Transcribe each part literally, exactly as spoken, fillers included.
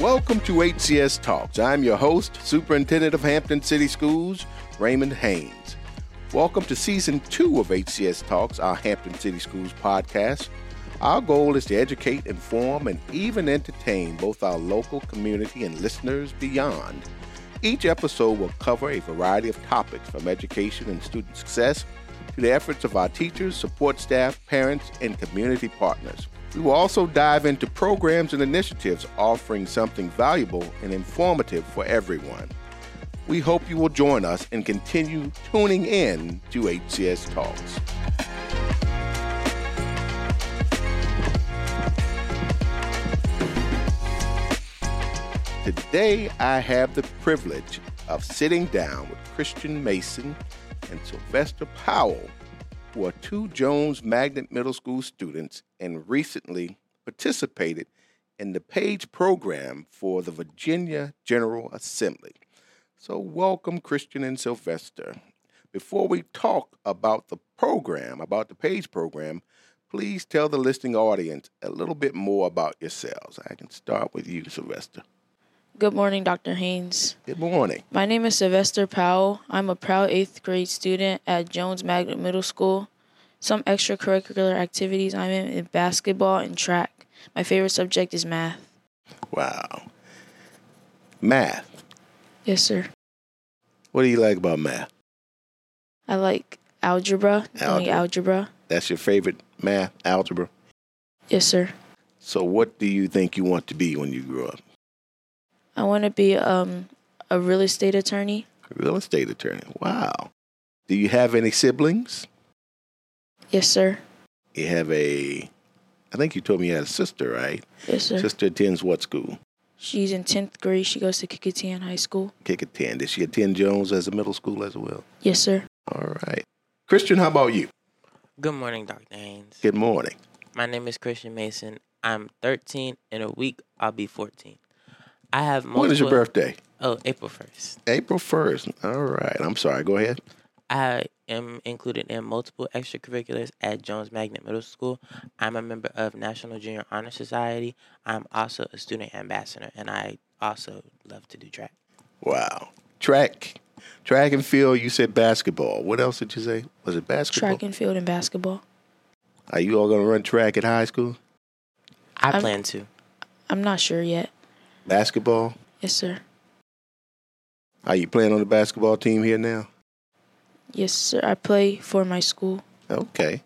Welcome to H C S Talks. I'm your host, Superintendent of Hampton City Schools, Raymond Haynes. Welcome to Season two of H C S Talks, our Hampton City Schools podcast. Our goal is to educate, inform, and even entertain both our local community and listeners beyond. Each episode will cover a variety of topics from education and student success to the efforts of our teachers, support staff, parents, and community partners. We will also dive into programs and initiatives offering something valuable and informative for everyone. We hope you will join us and continue tuning in to H C S Talks. Today, I have the privilege of sitting down with Christian Mason and Sylvester Powell, who are two Jones Magnet Middle School students and recently participated in the PAGE program for the Virginia General Assembly. So welcome, Christian and Sylvester. Before we talk about the program, about the PAGE program, please tell the listening audience a little bit more about yourselves. I can start with you, Sylvester. Good morning, Doctor Haynes. Good morning. My name is Sylvester Powell. I'm a proud eighth grade student at Jones Magnet Middle School. Some extracurricular activities I'm in is basketball and track. My favorite subject is math. Wow. Math. Yes, sir. What do you like about math? I like algebra, doing Algebra. algebra. That's your favorite math, algebra? Yes, sir. So what do you think you want to be when you grow up? I want to be um, a real estate attorney. A real estate attorney. Wow. Do you have any siblings? Yes, sir. You have a, I think you told me you had a sister, right? Yes, sir. Sister attends what school? She's in tenth grade. She goes to Kickingham High School. Kickingham. Did she attend Jones as a middle school as well? Yes, sir. All right. Christian, how about you? Good morning, Doctor Haynes. Good morning. My name is Christian Mason. I'm thirteen. In a week, I'll be fourteen. I have multiple... When is your birthday? Oh, April first. April first. All right. I'm sorry. Go ahead. I am included in multiple extracurriculars at Jones Magnet Middle School. I'm a member of National Junior Honor Society. I'm also a student ambassador, and I also love to do track. Wow. Track. Track and field, you said basketball. What else did you say? Was it basketball? Track and field and basketball. Are you all going to run track at high school? I I'm- plan to. I'm not sure yet. Basketball? Yes, sir. Are you playing on the basketball team here now? Yes, sir. I play for my school. Okay.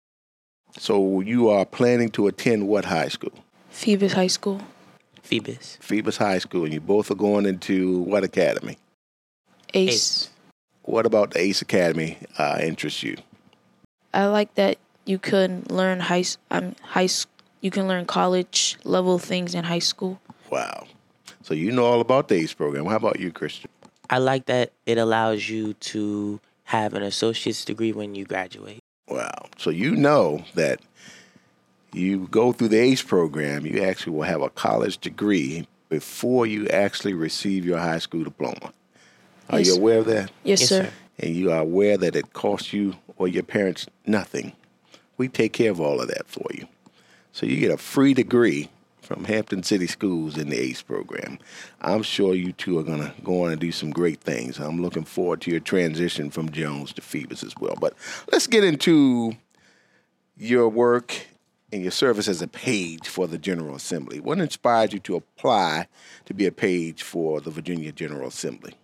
So you are planning to attend what high school? Phoebus High School. Phoebus. Phoebus High School. And you both are going into what academy? Ace. Ace. What about the Ace Academy uh, interests you? I like that you can learn high s- um, high s- you can learn college level things in high school. Wow. So you know all about the Ace program. How about you, Christian? I like that it allows you to have an associate's degree when you graduate. Wow. So you know that you go through the ACE program, you actually will have a college degree before you actually receive your high school diploma. Are Yes. you aware of that? Yes, Yes, sir. sir. And you are aware that it costs you or your parents nothing. We take care of all of that for you. So you get a free degree from Hampton City Schools in the ACE program. I'm sure you two are going to go on and do some great things. I'm looking forward to your transition from Jones to Phoebus as well. But let's get into your work and your service as a page for the General Assembly. What inspired you to apply to be a page for the Virginia General Assembly?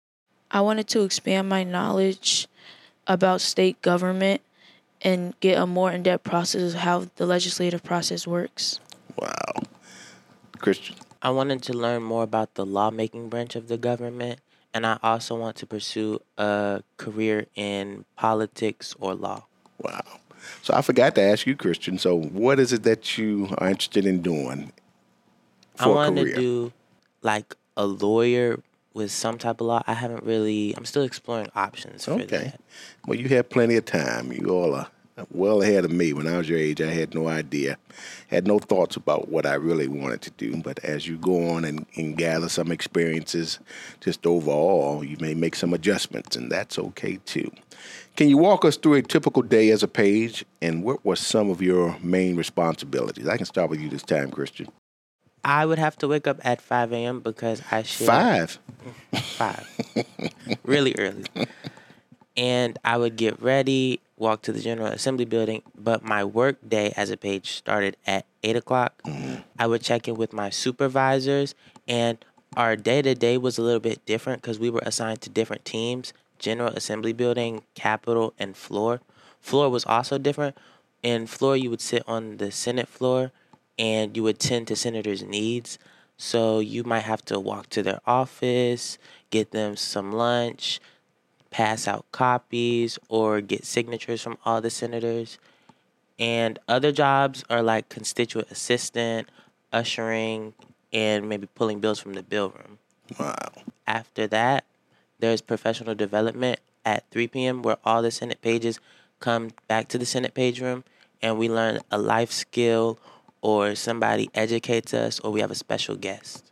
I wanted to expand my knowledge about state government and get a more in-depth process of how the legislative process works. Wow. Christian? I wanted to learn more about the lawmaking branch of the government, and I also want to pursue a career in politics or law. Wow. So I forgot to ask you, Christian. So what is it that you are interested in doing for I a wanted career? to do like a lawyer with some type of law. I haven't really, I'm still exploring options for Okay. that. Well, you have plenty of time. You all are well ahead of me. When I was your age, I had no idea, had no thoughts about what I really wanted to do. But as you go on and, and gather some experiences, just overall, you may make some adjustments, and that's okay too. Can you walk us through a typical day as a page, and what were some of your main responsibilities? I can start with you this time, Christian. I would have to wake up at five a.m. because I share... Five? Five. Really early. And I would get ready, walk to the General Assembly building, but my work day as a page started at eight o'clock. Mm-hmm. I would check in with my supervisors, and our day-to-day was a little bit different because we were assigned to different teams: General Assembly building, Capitol, and floor. Floor was also different. In floor, you would sit on the Senate floor, and you would tend to senators' needs. So you might have to walk to their office, get them some lunch, pass out copies, or get signatures from all the senators. And other jobs are like constituent assistant, ushering, and maybe pulling bills from the bill room. Wow. After that, there's professional development at three p.m. where all the Senate pages come back to the Senate page room, and we learn a life skill, or somebody educates us, or we have a special guest.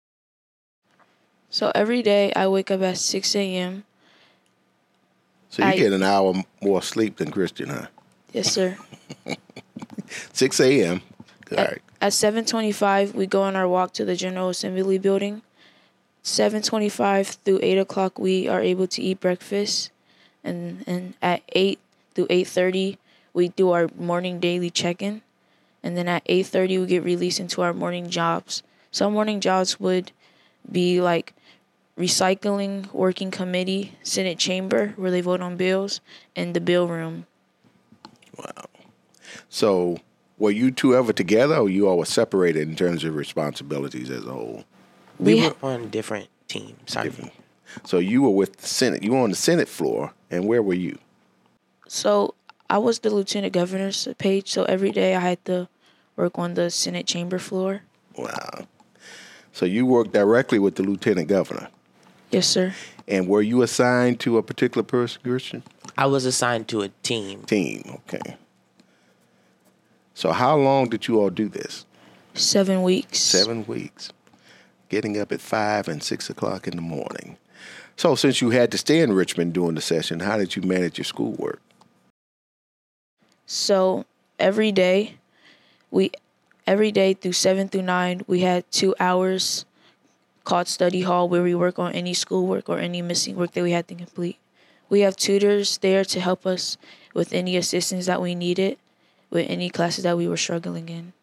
So every day I wake up at six a.m. So you I, get an hour more sleep than Christian, huh? Yes, sir. six a.m. All at, right. At seven twenty-five, we go on our walk to the General Assembly building. seven twenty-five through eight o'clock, we are able to eat breakfast. And, and at eight through eight thirty, we do our morning daily check-in. And then at eight thirty, we get released into our morning jobs. Some morning jobs would be like recycling, working committee, Senate chamber, where they vote on bills, and the bill room. Wow. So were you two ever together, or you all were separated in terms of responsibilities as a whole? We, we were on different teams. Sorry. Different. So you were with the Senate. You were on the Senate floor, and where were you? So I was the lieutenant governor's page, so every day I had to work on the Senate chamber floor. Wow. So you worked directly with the lieutenant governor? Yes, sir. And were you assigned to a particular person, Christian? I was assigned to a team. Team, okay. So how long did you all do this? Seven weeks. Seven weeks. Getting up at five and six o'clock in the morning. So since you had to stay in Richmond during the session, how did you manage your schoolwork? So every day, we every day through seven through nine, we had two hours called study hall where we work on any schoolwork or any missing work that we had to complete. We have tutors there to help us with any assistance that we needed with any classes that we were struggling in.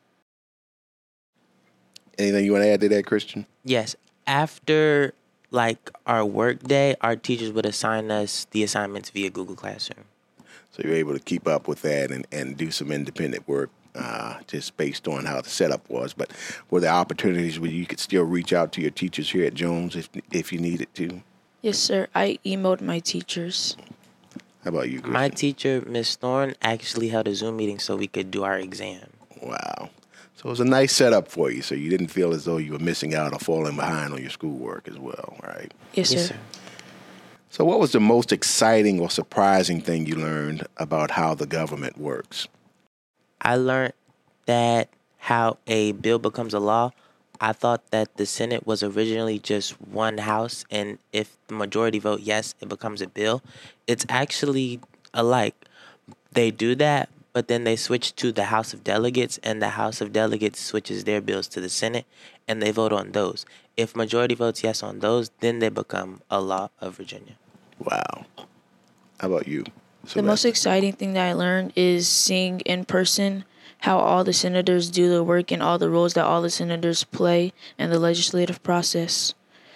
Anything you want to add to that, Christian? Yes. After like our work day, our teachers would assign us the assignments via Google Classroom. So you're able to keep up with that and, and do some independent work uh, just based on how the setup was. But were there opportunities where you could still reach out to your teachers here at Jones if if you needed to? Yes, sir. I emailed my teachers. How about you, Christian? My teacher, Miz Thorne, actually held a Zoom meeting so we could do our exam. Wow. So it was a nice setup for you, so you didn't feel as though you were missing out or falling behind on your schoolwork as well, right? Yes, sir. Yes, sir. So what was the most exciting or surprising thing you learned about how the government works? I learned that how a bill becomes a law. I thought that the Senate was originally just one house, and if the majority vote yes, it becomes a bill. It's actually alike. They do that, but then they switch to the House of Delegates, and the House of Delegates switches their bills to the Senate, and they vote on those. If majority votes yes on those, then they become a law of Virginia. Wow. How about you, Celeste? The most exciting thing that I learned is seeing in person how all the senators do the work and all the roles that all the senators play in the legislative process.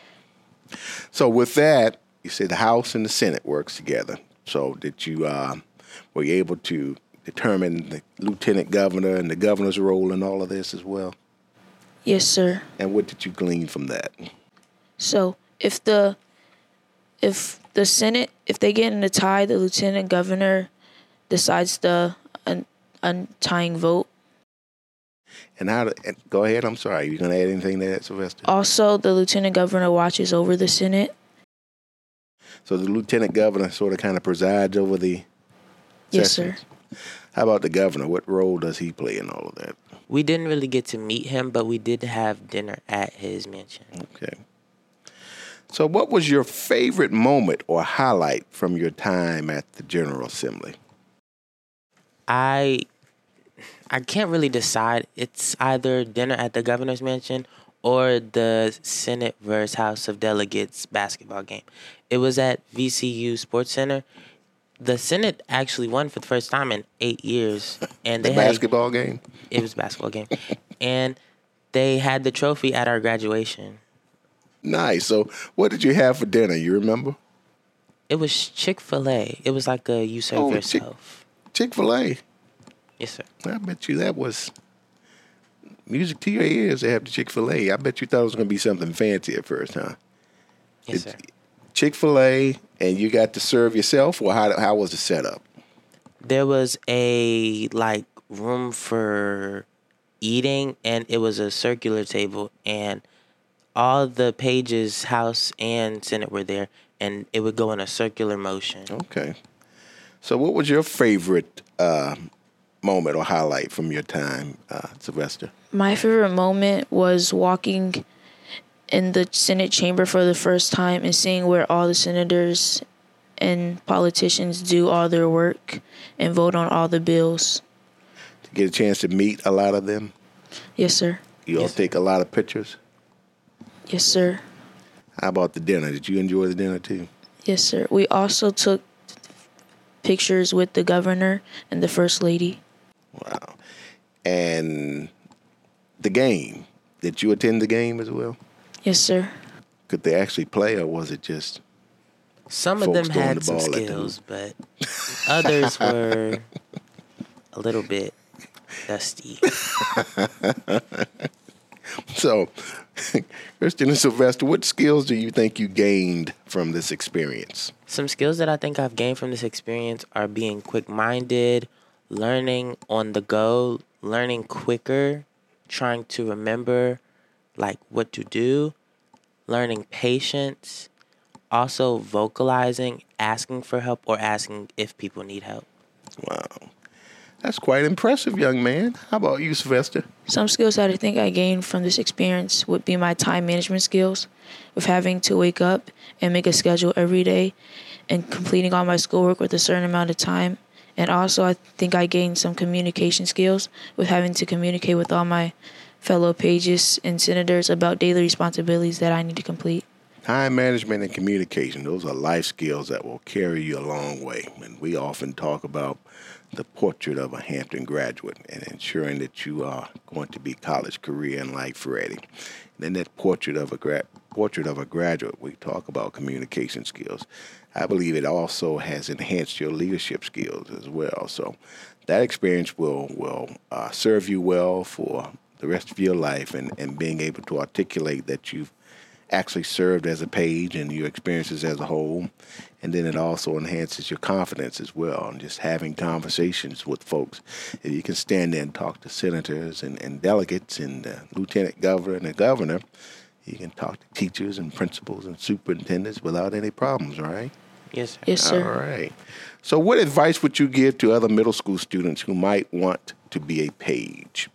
So with that, you said the House and the Senate works together. So did you, uh, were you able to determine the lieutenant governor and the governor's role in all of this as well? Yes, sir. And what did you glean from that? So if the if the Senate, if they get in a tie, the lieutenant governor decides the un, untying vote. And how? To, and go ahead. I'm sorry. You gonna add anything to that, Sylvester? Also, the lieutenant governor watches over the Senate. So the lieutenant governor sort of kind of presides over the Yes, sessions? sir. How about the governor? What role does he play in all of that? We didn't really get to meet him, but we did have dinner at his mansion. Okay. So what was your favorite moment or highlight from your time at the General Assembly? I I can't really decide. It's either dinner at the governor's mansion or the Senate versus House of Delegates basketball game. It was at V C U Sports Center. The Senate actually won for the first time in eight years, and The they had a- basketball game? it was a basketball game, and they had the trophy at our graduation. Nice. So what did you have for dinner? You remember? It was Chick-fil-A. It was like a you serve Oh, Chick- yourself. Chick-fil-A. Yes, sir. I bet you that was music to your ears to have the Chick-fil-A. I bet you thought it was going to be something fancy at first, huh? Yes, Did- sir. Chick-fil-A, and you got to serve yourself, or how how was the setup? There was a like room for eating, and it was a circular table, and all the pages, House and Senate, were there, and it would go in a circular motion. Okay. So what was your favorite uh, moment or highlight from your time, uh, Sylvester? My favorite moment was walking in the Senate chamber for the first time and seeing where all the senators and politicians do all their work and vote on all the bills. To get a chance to meet a lot of them? Yes, sir. You all Yes. take a lot of pictures? Yes, sir. How about the dinner? Did you enjoy the dinner too? Yes, sir. We also took pictures with the governor and the first lady. Wow. And the game, did you attend the game as well? Yes, sir. Could they actually play, or was it just... Some of Folks them throwing had the some ball at the skills, but others were a little bit dusty. So, Christian and Sylvester, what skills do you think you gained from this experience? Some skills that I think I've gained from this experience are being quick-minded, learning on the go, learning quicker, trying to remember like what to do, learning patience, also vocalizing, asking for help, or asking if people need help. Wow. That's quite impressive, young man. How about you, Sylvester? Some skills that I think I gained from this experience would be my time management skills, with having to wake up and make a schedule every day and completing all my schoolwork with a certain amount of time. And also, I think I gained some communication skills with having to communicate with all my fellow pages and senators about daily responsibilities that I need to complete. Time management and communication, those are life skills that will carry you a long way. And we often talk about the portrait of a Hampton graduate and ensuring that you are going to be college, career, and life ready. And then that portrait of a gra- portrait of a graduate, we talk about communication skills. I believe it also has enhanced your leadership skills as well. So that experience will will uh, serve you well for the rest of your life, and, and being able to articulate that you've actually served as a page and your experiences as a whole. And then it also enhances your confidence as well, and just having conversations with folks. If you can stand there and talk to senators and, and delegates and the lieutenant governor and the governor, you can talk to teachers and principals and superintendents without any problems, right? Yes, sir. Yes, sir. All right. So what advice would you give to other middle school students who might want to be a page?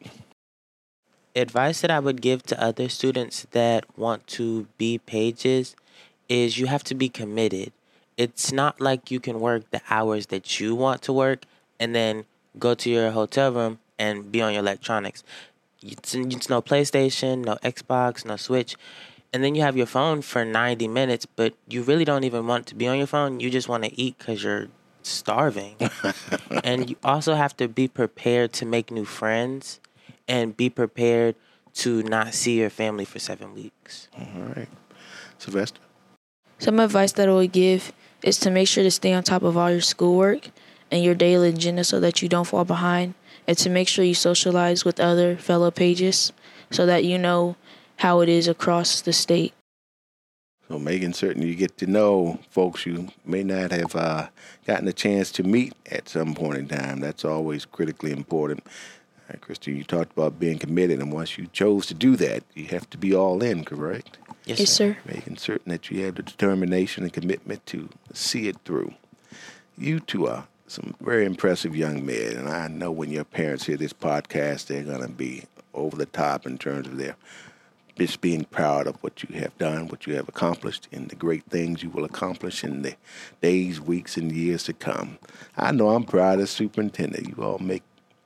Advice that I would give to other students that want to be pages is you have to be committed. It's not like you can work the hours that you want to work and then go to your hotel room and be on your electronics. It's, it's no PlayStation, no Xbox, no Switch. And then you have your phone for ninety minutes, but you really don't even want to be on your phone. You just want to eat because you're starving. And you also have to be prepared to make new friends and be prepared to not see your family for seven weeks. All right. Sylvester? Some advice that I would give is to make sure to stay on top of all your schoolwork and your daily agenda so that you don't fall behind, and to make sure you socialize with other fellow pages so that you know how it is across the state. So making certain you get to know folks you may not have uh, gotten a chance to meet at some point in time. That's always critically important. All right, Christy, you talked about being committed, and once you chose to do that, you have to be all in, correct? Yes, Yes, sir. Making certain that you have the determination and commitment to see it through. You two are some very impressive young men, and I know when your parents hear this podcast, they're going to be over the top in terms of their just being proud of what you have done, what you have accomplished, and the great things you will accomplish in the days, weeks, and years to come. I know I'm proud as superintendent. You all make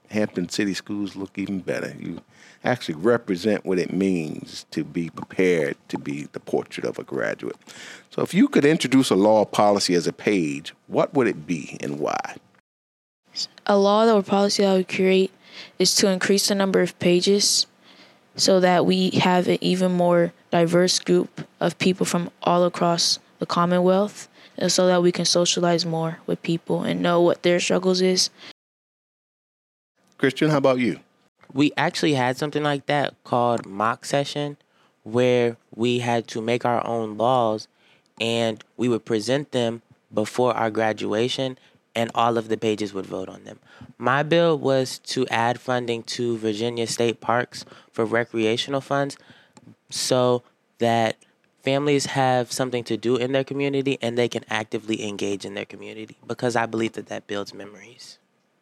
Hampton City Schools look even better. You actually represent what it means to be prepared to be the portrait of a graduate. So if you could introduce a law policy as a page, what would it be and why? A law or policy I would create is to increase the number of pages so that we have an even more diverse group of people from all across the Commonwealth, and so that we can socialize more with people and know what their struggles is. Christian, how about you? We actually had something like that called mock session, where we had to make our own laws and we would present them before our graduation and all of the pages would vote on them. My bill was to add funding to Virginia State Parks for recreational funds so that families have something to do in their community and they can actively engage in their community, because I believe that that builds memories.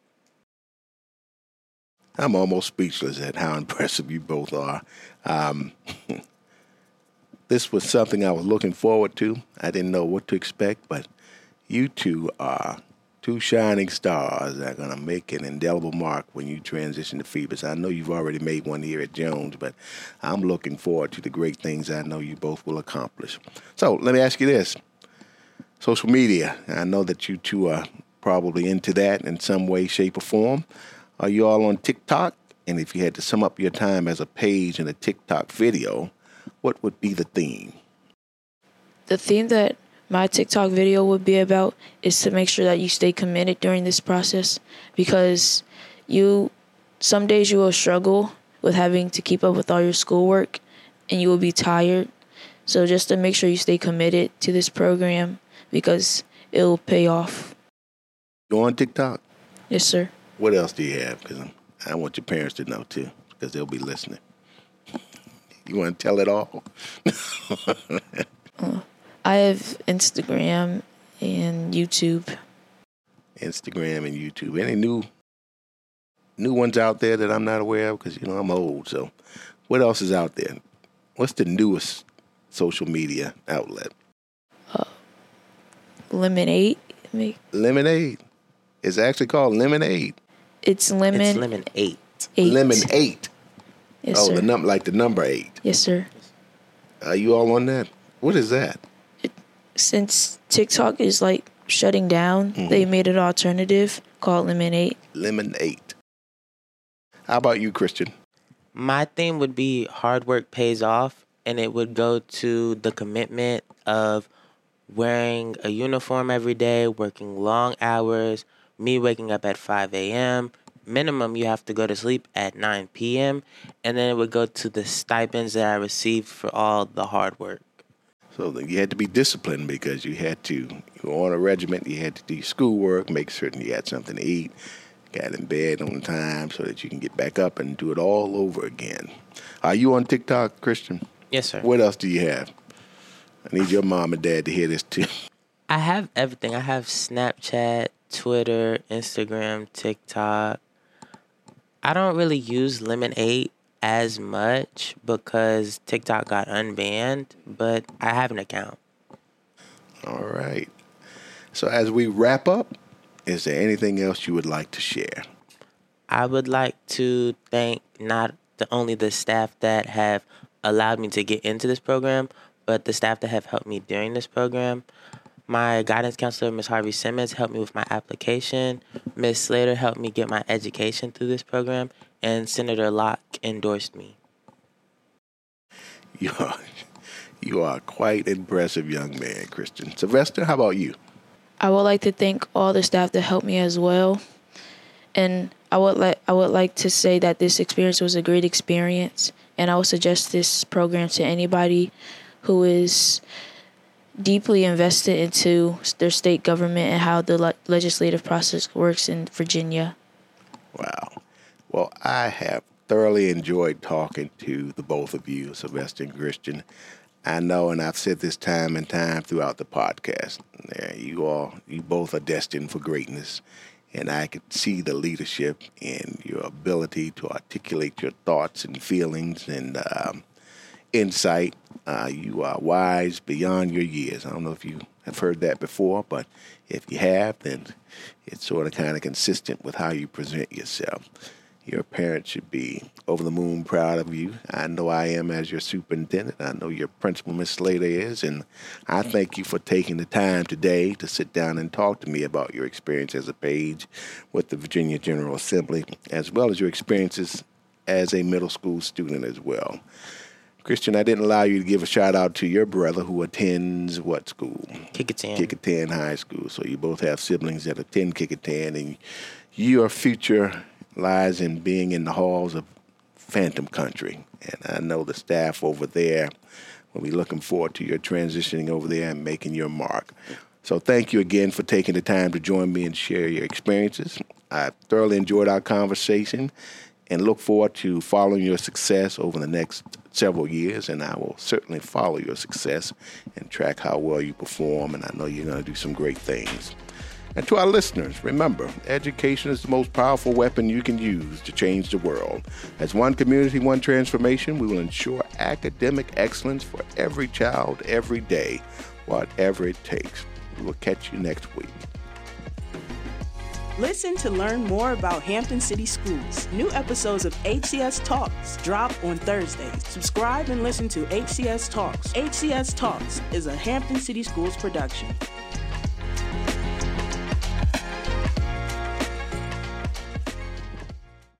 I'm almost speechless at how impressive you both are. Um, this was something I was looking forward to. I didn't know what to expect, but you two are two shining stars that are going to make an indelible mark when you transition to Phoebus. I know you've already made one here at Jones, but I'm looking forward to the great things I know you both will accomplish. So let me ask you this. Social media, I know that you two are probably into that in some way, shape, or form. Are you all on TikTok? And if you had to sum up your time as a page in a TikTok video, what would be the theme? The theme that my TikTok video would be about is to make sure that you stay committed during this process, because you, some days you will struggle with having to keep up with all your schoolwork and you will be tired. So just to make sure you stay committed to this program, because it will pay off. You on TikTok? Yes, sir. What else do you have? Because I want your parents to know too, because they'll be listening. You want to tell it all? uh, I have Instagram and YouTube. Instagram and YouTube. Any new new ones out there that I'm not aware of? Because, you know, I'm old. So what else is out there? What's the newest social media outlet? Uh, Lemonade. Lemonade. It's actually called Lemonade. It's lemon. It's lemon eight. eight. Lemon eight. Yes, oh, sir. the num like the number eight. Yes, sir. Are you all on that? What is that? It, since TikTok is like shutting down, mm-hmm. they made an alternative called Lemon eight. Lemon eight. How about you, Christian? My theme would be hard work pays off, and it would go to the commitment of wearing a uniform every day, working long hours, me waking up at five a.m., minimum you have to go to sleep at nine p.m., and then it would go to the stipends that I received for all the hard work. So you had to be disciplined because you had to, you were on a regiment, you had to do your schoolwork, make certain you had something to eat, got in bed on time so that you can get back up and do it all over again. Are you on TikTok, Christian? Yes, sir. What else do you have? I need your mom and dad to hear this too. I have everything. I have Snapchat, Twitter, Instagram, TikTok. I don't really use Lemonade as much because TikTok got unbanned, but I have an account. All right. So as we wrap up, is there anything else you would like to share? I would like to thank not the, only the staff that have allowed me to get into this program, but the staff that have helped me during this program. My guidance counselor, Miz Harvey Simmons, helped me with my application. Miz Slater helped me get my education through this program. And Senator Locke endorsed me. You are, you are quite impressive young man, Christian. Sylvester, how about you? I would like to thank all the staff that helped me as well. And I would like I would like to say that this experience was a great experience. And I would suggest this program to anybody who is deeply invested into their state government and how the le- legislative process works in Virginia. Wow. Well, I have thoroughly enjoyed talking to the both of you, Sylvester and Christian. I know, and I've said this time and time throughout the podcast, you all, you both are destined for greatness. And I could see the leadership and your ability to articulate your thoughts and feelings and um, insight. Uh, you are wise beyond your years. I don't know if you have heard that before, but if you have, then it's sort of kind of consistent with how you present yourself. Your parents should be over the moon proud of you. I know I am as your superintendent. I know your principal, Miz Slater, is, and I thank you for taking the time today to sit down and talk to me about your experience as a page with the Virginia General Assembly, as well as your experiences as a middle school student as well. Christian, I didn't allow you to give a shout out to your brother who attends what school? Kecoughtan. Kecoughtan High School. So you both have siblings that attend Kecoughtan, and your future lies in being in the halls of Phantom Country. And I know the staff over there will be looking forward to your transitioning over there and making your mark. So thank you again for taking the time to join me and share your experiences. I thoroughly enjoyed our conversation and look forward to following your success over the next several years, and I will certainly follow your success and track how well you perform, and I know you're going to do some great things. And to our listeners, remember, education is the most powerful weapon you can use to change the world. As one community, one transformation, we will ensure academic excellence for every child, every day, whatever it takes. We will catch you next week. Listen to learn more about Hampton City Schools. New episodes of H C S Talks drop on Thursdays. Subscribe and listen to H C S Talks. H C S Talks is a Hampton City Schools production.